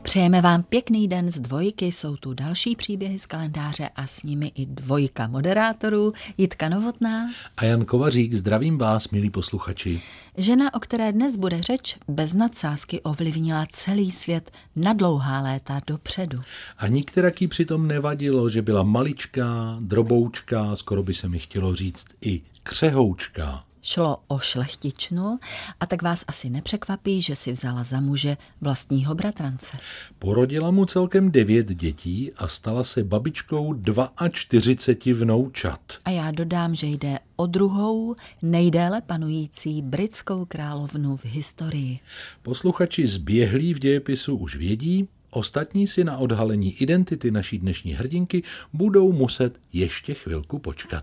Přejeme vám pěkný den z Dvojky, jsou tu další příběhy z kalendáře a s nimi i dvojka moderátorů, Jitka Novotná a Jan Kovařík. Zdravím vás, milí posluchači. Žena, o které dnes bude řeč, bez nadsázky ovlivnila celý svět na dlouhá léta dopředu. A nikterak jí přitom nevadilo, že byla maličká, droboučká, skoro by se mi chtělo říct i křehoučká. Šlo o šlechtičnu a tak vás asi nepřekvapí, že si vzala za muže vlastního bratrance. Porodila mu celkem 9 dětí a stala se babičkou 42 vnoučat. A já dodám, že jde o druhou nejdéle panující britskou královnu v historii. Posluchači zběhlí v dějepisu už vědí, ostatní si na odhalení identity naší dnešní hrdinky budou muset ještě chvilku počkat.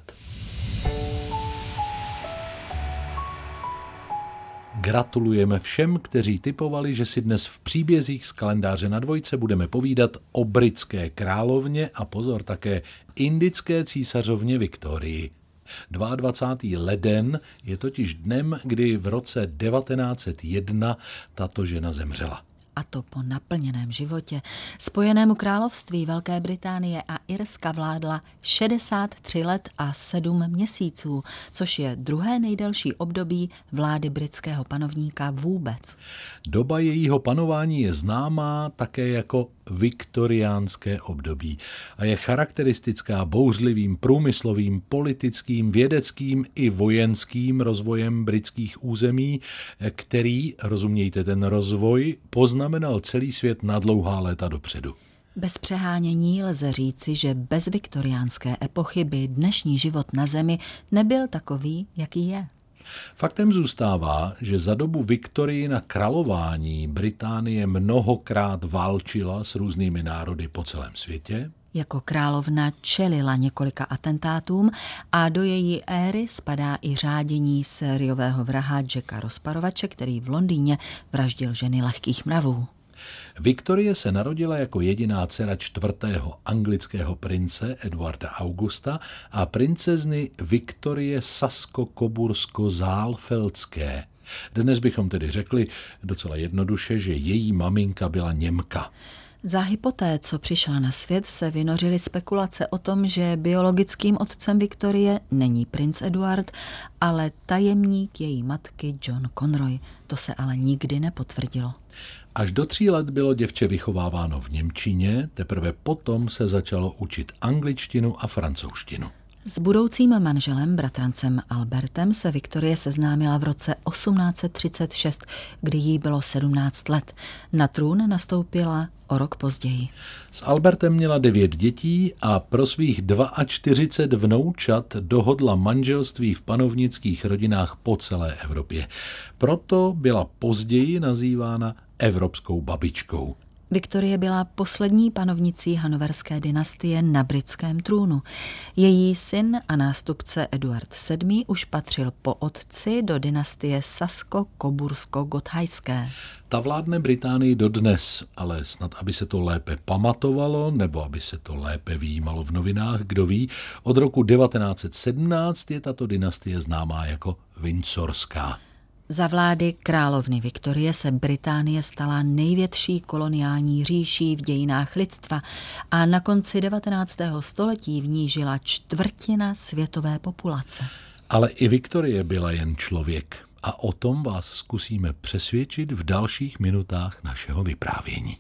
Gratulujeme všem, kteří tipovali, že si dnes v příbězích z kalendáře na Dvojce budeme povídat o britské královně a pozor také indické císařovně Viktorii. 22. leden je totiž dnem, kdy v roce 1901 tato žena zemřela. A to po naplněném životě. Spojenému království Velké Británie a Irska vládla 63 let a 7 měsíců, což je druhé nejdelší období vlády britského panovníka vůbec. Doba jejího panování je známá také jako viktoriánské období a je charakteristická bouřlivým průmyslovým, politickým, vědeckým i vojenským rozvojem britských území, který, rozumějte ten rozvoj, poznamenal celý svět na dlouhá léta dopředu. Bez přehánění lze říci, že bez viktoriánské epochy by dnešní život na Zemi nebyl takový, jaký je. Faktem zůstává, že za dobu Viktoriina králování Británie mnohokrát válčila s různými národy po celém světě. Jako královna čelila několika atentátům a do její éry spadá i řádění sériového vraha Jacka Rozparovače, který v Londýně vraždil ženy lehkých mravů. Viktorie se narodila jako jediná dcera 4. anglického prince Eduarda Augusta a princezny Viktorie Sasko-Cobursko-Saalfeldské. Dnes bychom tedy řekli docela jednoduše, že její maminka byla Němka. Záhy poté, co přišla na svět, se vynořily spekulace o tom, že biologickým otcem Viktorie není princ Eduard, ale tajemník její matky John Conroy. To se ale nikdy nepotvrdilo. Až do 3 let bylo děvče vychováváno v němčině, teprve potom se začalo učit angličtinu a francouzštinu. S budoucím manželem, bratrancem Albertem, se Viktorie seznámila v roce 1836, kdy jí bylo 17 let. Na trůn nastoupila o rok později. S Albertem měla 9 dětí a pro svých 42 vnoučat dohodla manželství v panovnických rodinách po celé Evropě. Proto byla později nazývána evropskou babičkou. Viktorie byla poslední panovnicí hanoverské dynastie na britském trůnu. Její syn a nástupce Eduard VII. Už patřil po otci do dynastie Sasko-Cobursko-Gotthajské. Ta vládne Británii dodnes, ale snad, aby se to lépe pamatovalo, nebo aby se to lépe vyjímalo v novinách, kdo ví, od roku 1917 je tato dynastie známá jako Windsorská. Za vlády královny Viktorie se Británie stala největší koloniální říší v dějinách lidstva a na konci 19. století v ní žila 1/4 světové populace. Ale i Viktorie byla jen člověk a o tom vás zkusíme přesvědčit v dalších minutách našeho vyprávění.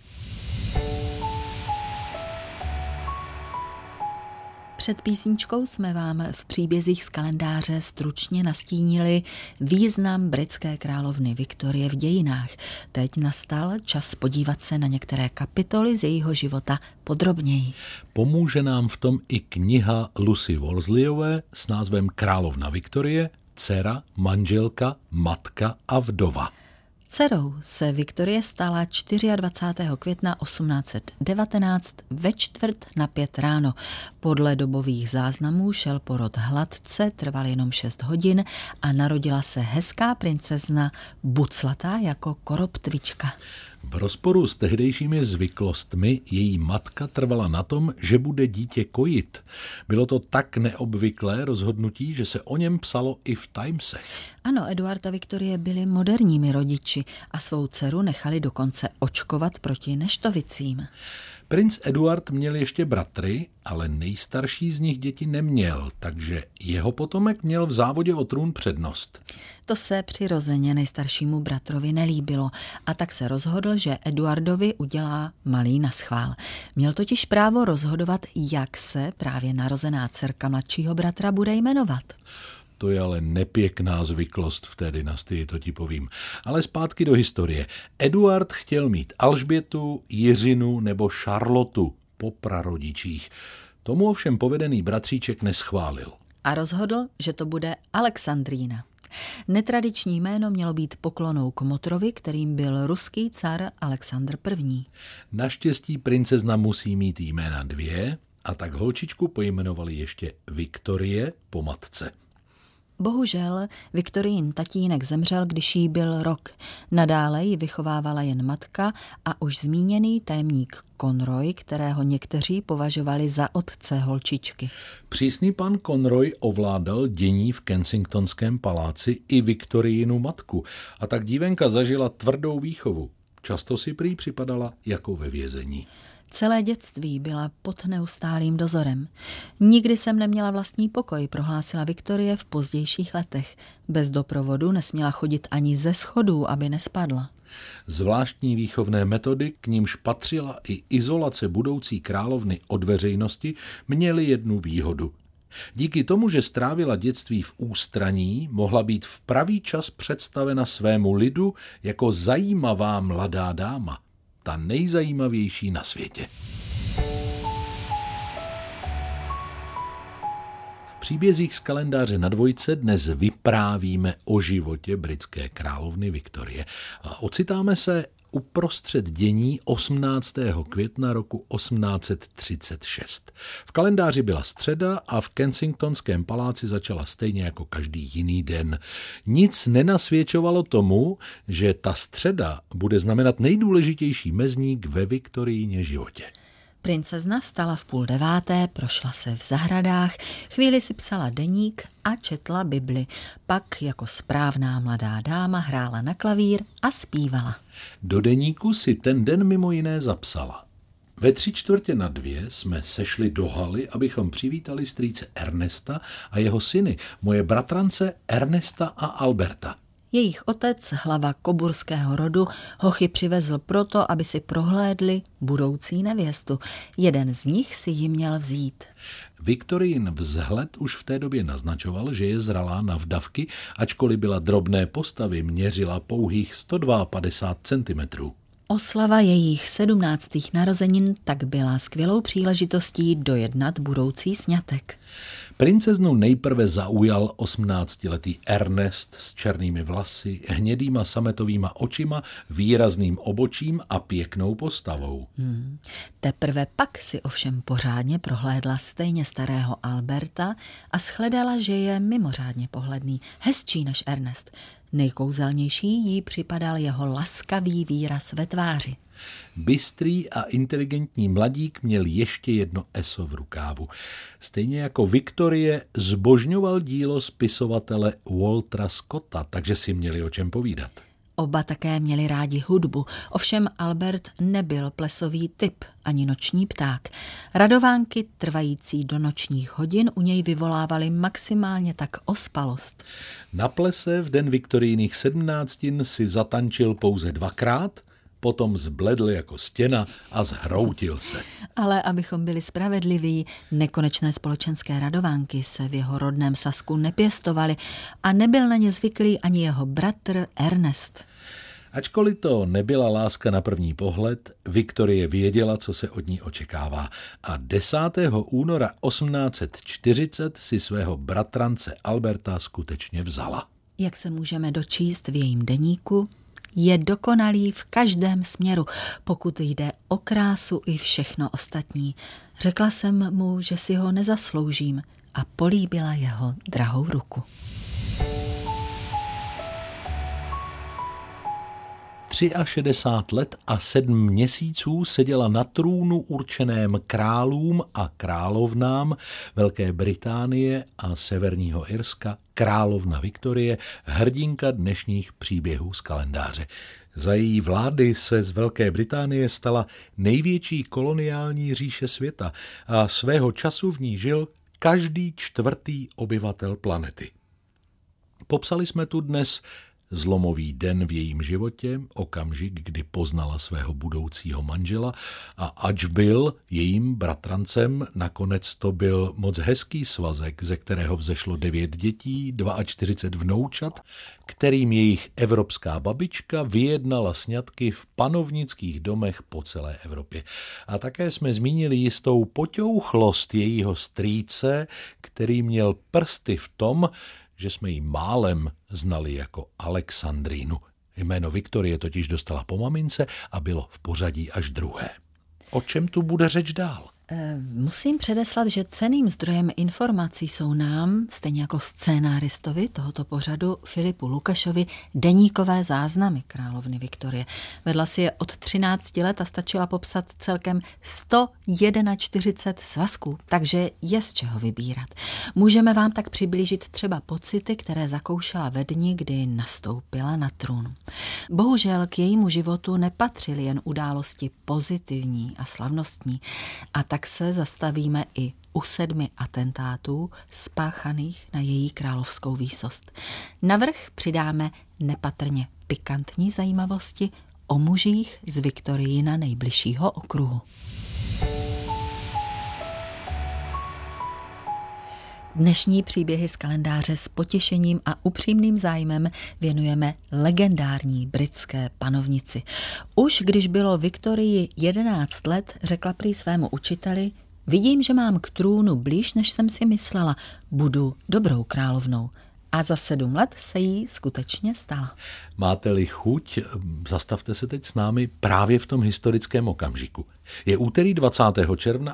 Před písničkou jsme vám v příbězích z kalendáře stručně nastínili význam britské královny Viktorie v dějinách. Teď nastal čas podívat se na některé kapitoly z jejího života podrobněji. Pomůže nám v tom i kniha Lucy Worsleyové s názvem Královna Viktorie, dcera, manželka, matka a vdova. Dcerou se Viktorie stala 24. května 1819 ve 4:45 ráno. Podle dobových záznamů šel porod hladce, trval jenom 6 hodin a narodila se hezká princezna buclatá jako koroptvička. V rozporu s tehdejšími zvyklostmi její matka trvala na tom, že bude dítě kojit. Bylo to tak neobvyklé rozhodnutí, že se o něm psalo i v Timesech. Ano, Eduard a Viktorie byli moderními rodiči a svou dceru nechali dokonce očkovat proti neštovicím. Princ Eduard měl ještě bratry, ale nejstarší z nich děti neměl, takže jeho potomek měl v závodě o trůn přednost. To se přirozeně nejstaršímu bratrovi nelíbilo a tak se rozhodl, že Eduardovi udělá malý naschvál. Měl totiž právo rozhodovat, jak se právě narozená dcerka mladšího bratra bude jmenovat. To je ale nepěkná zvyklost v té dynastii, to ti povím. Ale zpátky do historie. Eduard chtěl mít Alžbětu, Jiřinu nebo Šarlotu po prarodičích. Tomu ovšem povedený bratříček neschválil. A rozhodl, že to bude Alexandrína. Netradiční jméno mělo být poklonou Kmotrovi, kterým byl ruský car Alexandr I. Naštěstí princezna musí mít jména 2 a tak holčičku pojmenovali ještě Viktorie po matce. Bohužel Viktorijin tatínek zemřel, když jí byl rok. Nadále ji vychovávala jen matka a už zmíněný tajemník Conroy, kterého někteří považovali za otce holčičky. Přísný pan Conroy ovládal dění v Kensingtonském paláci i Viktorijinu matku a tak dívenka zažila tvrdou výchovu. Často si prý připadala jako ve vězení. Celé dětství byla pod neustálým dozorem. Nikdy jsem neměla vlastní pokoj, prohlásila Viktorie v pozdějších letech. Bez doprovodu nesměla chodit ani ze schodů, aby nespadla. Zvláštní výchovné metody, k nímž patřila i izolace budoucí královny od veřejnosti, měly jednu výhodu. Díky tomu, že strávila dětství v ústraní, mohla být v pravý čas představena svému lidu jako zajímavá mladá dáma. Ta nejzajímavější na světě. V příbězích z kalendáře na dvojce dnes vyprávíme o životě britské královny Viktorie a ocitáme se uprostřed dění 18. května roku 1836. V kalendáři byla středa a v Kensingtonském paláci začala stejně jako každý jiný den. Nic nenasvědčovalo tomu, že ta středa bude znamenat nejdůležitější mezník ve Viktorijině životě. Princezna vstala v 8:30, prošla se v zahradách, chvíli si psala deník a četla Bibli. Pak jako správná mladá dáma hrála na klavír a zpívala. Do deníku si ten den mimo jiné zapsala. Ve 3:45 jsme sešli do haly, abychom přivítali strýce Ernesta a jeho syny, moje bratrance Ernesta a Alberta. Jejich otec, hlava koburského rodu, hochy přivezl proto, aby si prohlédli budoucí nevěstu. Jeden z nich si ji měl vzít. Viktorijin vzhled už v té době naznačoval, že je zralá na vdavky, ačkoliv byla drobné postavy, měřila pouhých 152 cm. Oslava jejich 17. narozenin tak byla skvělou příležitostí dojednat budoucí sňatek. Princeznu nejprve zaujal 18letý Ernest s černými vlasy, hnědýma sametovýma očima, výrazným obočím a pěknou postavou. Teprve pak si ovšem pořádně prohlédla stejně starého Alberta a shledala, že je mimořádně pohledný, hezčí než Ernest. Nejkouzelnější jí připadal jeho laskavý výraz ve tváři. Bystrý a inteligentní mladík měl ještě jedno eso v rukávu. Stejně jako Viktorie zbožňoval dílo spisovatele Waltera Scotta, takže si měli o čem povídat. Oba také měli rádi hudbu, ovšem Albert nebyl plesový typ, ani noční pták. Radovánky trvající do nočních hodin u něj vyvolávaly maximálně tak ospalost. Na plese v den Viktorijiných 17 si zatančil pouze 2krát, potom zbledl jako stěna a zhroutil se. Ale abychom byli spravedliví, nekonečné společenské radovánky se v jeho rodném Sasku nepěstovaly a nebyl na ně zvyklý ani jeho bratr Ernest. Ačkoliv to nebyla láska na první pohled, Viktorie věděla, co se od ní očekává a 10. února 1840 si svého bratrance Alberta skutečně vzala. Jak se můžeme dočíst v jejím deníku, je dokonalý v každém směru, pokud jde o krásu i všechno ostatní. Řekla jsem mu, že si ho nezasloužím a políbila jeho drahou ruku. 63 let a 7 měsíců seděla na trůnu určeném králům a královnám Velké Británie a Severního Irska královna Viktorie, hrdinka dnešních příběhů z kalendáře. Za její vlády se z Velké Británie stala největší koloniální říše světa a svého času v ní žil každý 4. obyvatel planety. Popsali jsme tu dnes zlomový den v jejím životě, okamžik, kdy poznala svého budoucího manžela a ač byl jejím bratrancem, nakonec to byl moc hezký svazek, ze kterého vzešlo 9 dětí, 42 vnoučat, kterým jejich evropská babička vyjednala sňatky v panovnických domech po celé Evropě. A také jsme zmínili jistou poťouchlost jejího strýce, který měl prsty v tom, že jsme ji málem znali jako Alexandrínu. Jméno Viktorie totiž dostala po mamince a bylo v pořadí až druhé. O čem tu bude řeč dál? Musím předeslat, že cenným zdrojem informací jsou nám, stejně jako scénáristovi tohoto pořadu Filipu Lukašovi, deníkové záznamy královny Viktorie. Vedla si je od 13 let a stačila popsat celkem 141 svazků, takže je z čeho vybírat. Můžeme vám tak přiblížit třeba pocity, které zakoušela ve dni, kdy nastoupila na trůn. Bohužel k jejímu životu nepatřily jen události pozitivní a slavnostní, a tak se zastavíme i u 7 atentátů spáchaných na její královskou výsost. Navrch přidáme nepatrně pikantní zajímavosti o mužích z Viktoriina nejbližšího okruhu. Dnešní příběhy z kalendáře s potěšením a upřímným zájmem věnujeme legendární britské panovnici. Už když bylo Viktorii 11 let, řekla prý svému učiteli: vidím, že mám k trůnu blíž, než jsem si myslela. Budu dobrou královnou. A za 7 let se jí skutečně stala. Máte-li chuť, zastavte se teď s námi právě v tom historickém okamžiku. Je úterý 20. června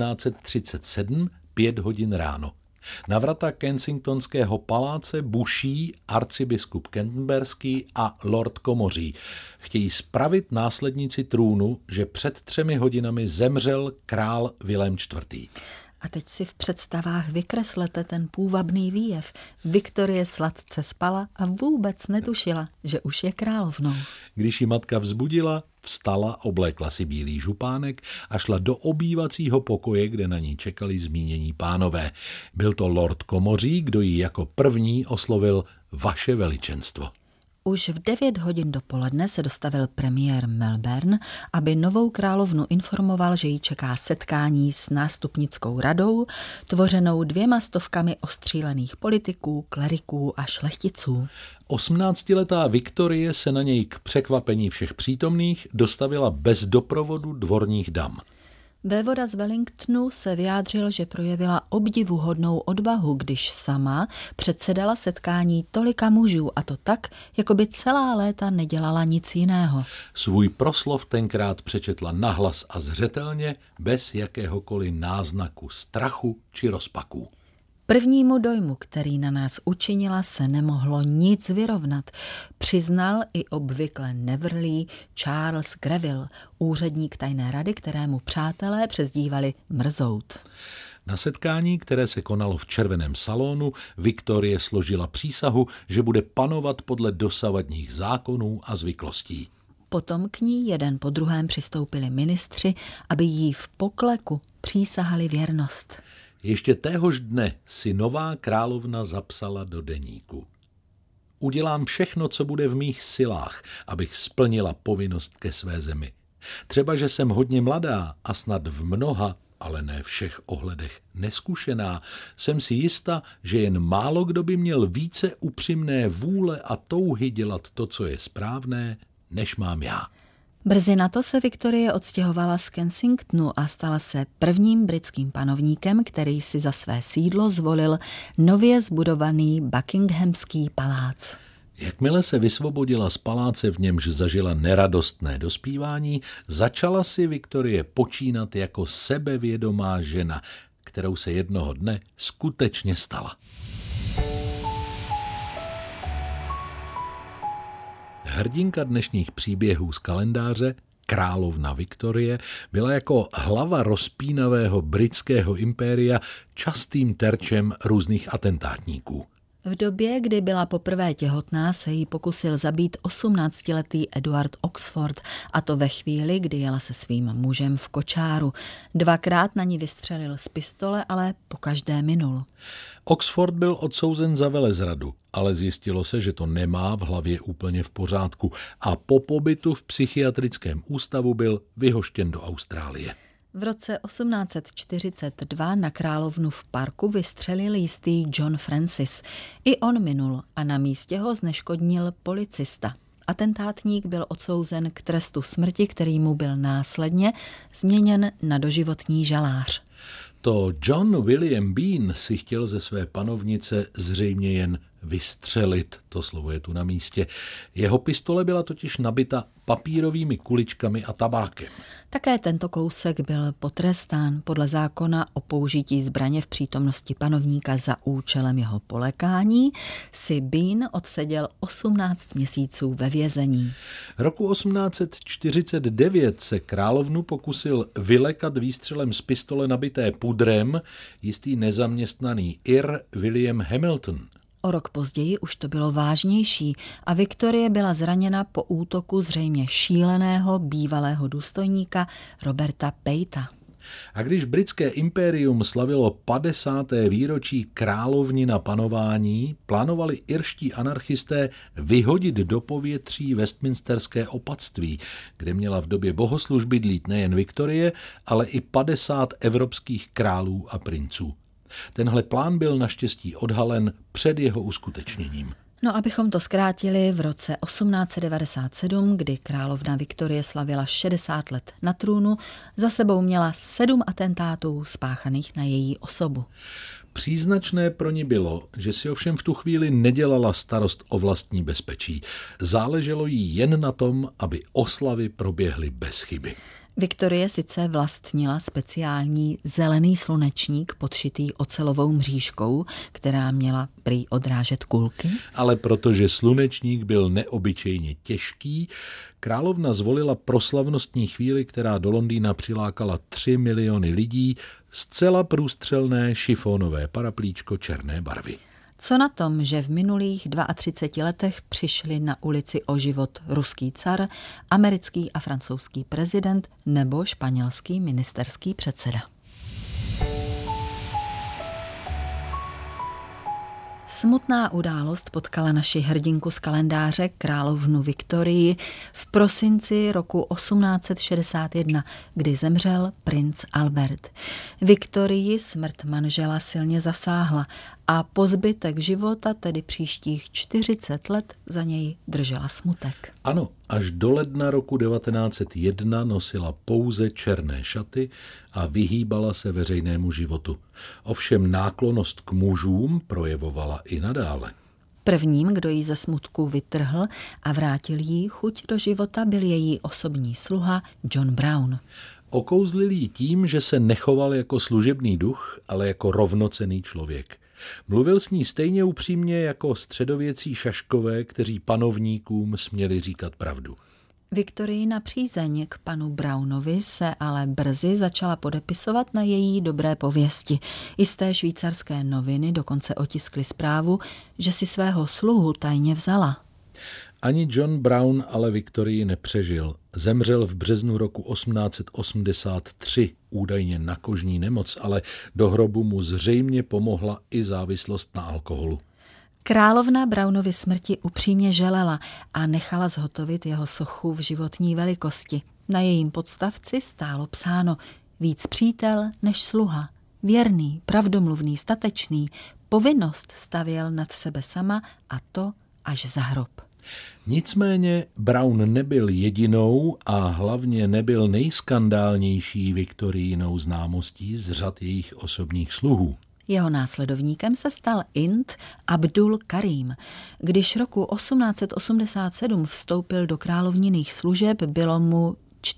1837, 5 hodin ráno. Na vrata Kensingtonského paláce buší arcibiskup Canterburyský a lord Komoří. Chtějí spravit následnici trůnu, že před 3 hodinami zemřel král Vilém IV. A teď si v představách vykreslete ten půvabný výjev. Viktorie sladce spala a vůbec netušila, že už je královnou. Když ji matka vzbudila, vstala, oblékla si bílý župánek a šla do obývacího pokoje, kde na ní čekali zmínění pánové. Byl to lord Komoří, kdo ji jako první oslovil vaše veličenstvo. Už v 9 hodin dopoledne se dostavil premiér Melbourne, aby novou královnu informoval, že ji čeká setkání s nástupnickou radou, tvořenou 200 ostřílených politiků, kleriků a šlechticů. 18letá Viktorie se na něj k překvapení všech přítomných dostavila bez doprovodu dvorních dam. Vévoda z Wellingtonu se vyjádřil, že projevila obdivuhodnou odvahu, když sama předsedala setkání tolika mužů, a to tak, jako by celá léta nedělala nic jiného. Svůj proslov tenkrát přečetla nahlas a zřetelně, bez jakéhokoliv náznaku strachu či rozpaků. Prvnímu dojmu, který na nás učinila, se nemohlo nic vyrovnat. Přiznal i obvykle nevrlý Charles Greville, úředník tajné rady, kterému přátelé přezdívali Mrzout. Na setkání, které se konalo v červeném salonu, Viktorie složila přísahu, že bude panovat podle dosavadních zákonů a zvyklostí. Potom k ní jeden po druhém přistoupili ministři, aby jí v pokleku přísahali věrnost. Ještě téhož dne si nová královna zapsala do deníku: udělám všechno, co bude v mých silách, abych splnila povinnost ke své zemi. Třeba, že jsem hodně mladá a snad v mnoha, ale ne všech ohledech neskušená, jsem si jista, že jen málo kdo by měl více upřímné vůle a touhy dělat to, co je správné, než mám já. Brzy na to se Viktorie odstěhovala z Kensingtonu a stala se prvním britským panovníkem, který si za své sídlo zvolil nově zbudovaný Buckinghamský palác. Jakmile se vysvobodila z paláce, v němž zažila neradostné dospívání, začala si Viktorie počínat jako sebevědomá žena, kterou se jednoho dne skutečně stala. hrdinka dnešních příběhů z kalendáře, královna Viktorie, byla jako hlava rozpínavého britského impéria častým terčem různých atentátníků. V době, kdy byla poprvé těhotná, se jí pokusil zabít 18letý Edward Oxford, a to ve chvíli, kdy jela se svým mužem v kočáru. 2krát na ní vystřelil z pistole, ale pokaždé minul. Oxford byl odsouzen za velezradu, ale zjistilo se, že to nemá v hlavě úplně v pořádku a po pobytu v psychiatrickém ústavu byl vyhoštěn do Austrálie. V roce 1842 na královnu v parku vystřelil jistý John Francis. I on minul a na místě ho zneškodnil policista. Atentátník byl odsouzen k trestu smrti, který mu byl následně změněn na doživotní žalář. To John William Bean si chtěl ze své panovnice zřejmě jen vystřelit, to slovo je tu na místě. Jeho pistole byla totiž nabita papírovými kuličkami a tabákem. Také tento kousek byl potrestán. Podle zákona o použití zbraně v přítomnosti panovníka za účelem jeho polekání si Bean odseděl 18 měsíců ve vězení. Roku 1849 se královnu pokusil vylekat výstřelem z pistole nabité pudrem jistý nezaměstnaný Ir William Hamilton. O rok později už to bylo vážnější a Viktorie byla zraněna po útoku zřejmě šíleného bývalého důstojníka Roberta Pejta. A když britské impérium slavilo 50. výročí královnina panování, plánovali irští anarchisté vyhodit do povětří westminsterské opatství, kde měla v době bohoslužby dlít nejen Viktorie, ale i 50 evropských králů a princů. Tenhle plán byl naštěstí odhalen před jeho uskutečněním. No, abychom to zkrátili, v roce 1897, kdy královna Viktorie slavila 60 let na trůnu, za sebou měla 7 atentátů spáchaných na její osobu. Příznačné pro ní bylo, že si ovšem v tu chvíli nedělala starost o vlastní bezpečí. Záleželo jí jen na tom, aby oslavy proběhly bez chyby. Viktorie sice vlastnila speciální zelený slunečník podšitý ocelovou mřížkou, která měla prý odrážet kulky. Ale protože slunečník byl neobyčejně těžký, královna zvolila pro slavnostní chvíli, která do Londýna přilákala 3 miliony lidí, zcela průstřelné šifonové paraplíčko černé barvy. Co na tom, že v minulých 32 letech přišli na ulici o život ruský car, americký a francouzský prezident nebo španělský ministerský předseda? Smutná událost potkala naši hrdinku z kalendáře, královnu Viktorii, v prosinci roku 1861, kdy zemřel princ Albert. Viktorii smrt manžela silně zasáhla a po zbytek života, tedy příštích 40 let, za něj držela smutek. Ano, až do ledna roku 1901 nosila pouze černé šaty a vyhýbala se veřejnému životu. Ovšem náklonnost k mužům projevovala i nadále. Prvním, kdo ji ze smutku vytrhl a vrátil jí chuť do života, byl její osobní sluha John Brown. Okouzlil ji tím, že se nechoval jako služebný duch, ale jako rovnocenný člověk. Mluvil s ní stejně upřímně jako středověcí šaškové, kteří panovníkům směli říkat pravdu. Viktoriina přízeň k panu Brownovi se ale brzy začala podepisovat na její dobré pověsti. Jisté švýcarské noviny dokonce otiskly zprávu, že si svého sluhu tajně vzala. Ani John Brown ale Viktorii nepřežil. Zemřel v březnu roku 1883, údajně na kožní nemoc, ale do hrobu mu zřejmě pomohla i závislost na alkoholu. Královna Brownovy smrti upřímně želela a nechala zhotovit jeho sochu v životní velikosti. Na jejím podstavci stálo psáno: víc přítel než sluha, věrný, pravdomluvný, statečný, povinnost stavěl nad sebe sama a to až za hrob. Nicméně Brown nebyl jedinou a hlavně nebyl nejskandálnější Viktoriinou známostí z řad jejich osobních sluhů. Jeho následovníkem se stal Ind Abdul Karim. Když roku 1887 vstoupil do královninných služeb, bylo mu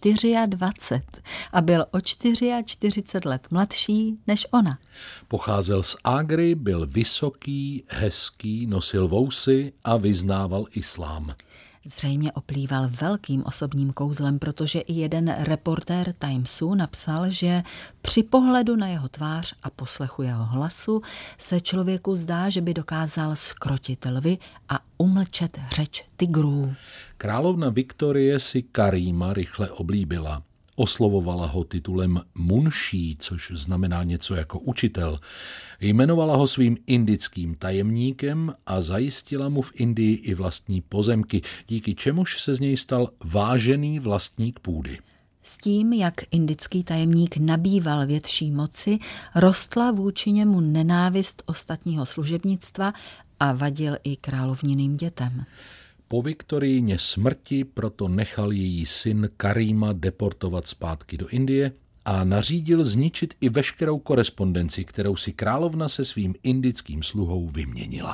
24 a byl o 44 let mladší než ona. Pocházel z Ágry, byl vysoký, hezký, nosil vousy a vyznával islám. Zřejmě oplýval velkým osobním kouzlem, protože i jeden reportér Timesu napsal, že při pohledu na jeho tvář a poslechu jeho hlasu se člověku zdá, že by dokázal zkrotit lvy a umlčet řeč tigrů. Královna Viktorie si Karíma rychle oblíbila. Oslovovala ho titulem munší, což znamená něco jako učitel. Jmenovala ho svým indickým tajemníkem a zajistila mu v Indii i vlastní pozemky, díky čemuž se z něj stal vážený vlastník půdy. S tím, jak indický tajemník nabýval větší moci, rostla vůči němu nenávist ostatního služebnictva a vadil i královniným dětem. Po Viktoriině smrti proto nechal její syn Karíma deportovat zpátky do Indie a nařídil zničit i veškerou korespondenci, kterou si královna se svým indickým sluhou vyměnila.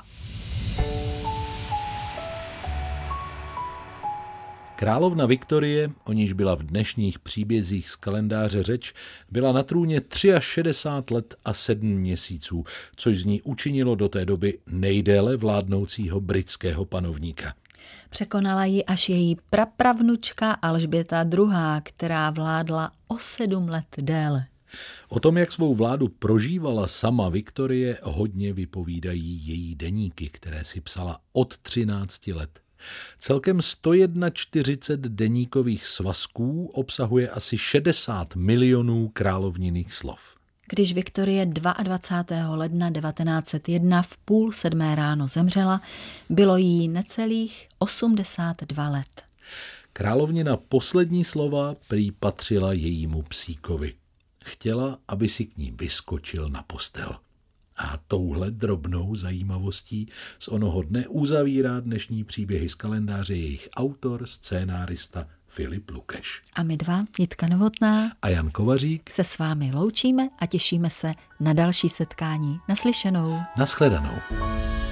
Královna Viktorie, o níž byla v dnešních příbězích z kalendáře řeč, byla na trůně 63 let a 7 měsíců, což z ní učinilo do té doby nejdéle vládnoucího britského panovníka. Překonala ji až její prapravnučka Alžběta II., která vládla o 7 let déle. O tom, jak svou vládu prožívala sama Viktorie, hodně vypovídají její deníky, které si psala od 13 let. Celkem 141 deníkových svazků obsahuje asi 60 milionů královninných slov. Když Viktorie 22. ledna 1901 v 6:30 ráno zemřela, bylo jí necelých 82 let. Královnina poslední slova prý patřila jejímu psíkovi. Chtěla, aby si k ní vyskočil na postel. A touhle drobnou zajímavostí z onoho dne uzavírá dnešní příběhy z kalendáře jejich autor, scénárista Filip Lukeš. A my dva, Jitka Novotná a Jan Kovařík, se s vámi loučíme a těšíme se na další setkání. Naslyšenou. Naschledanou.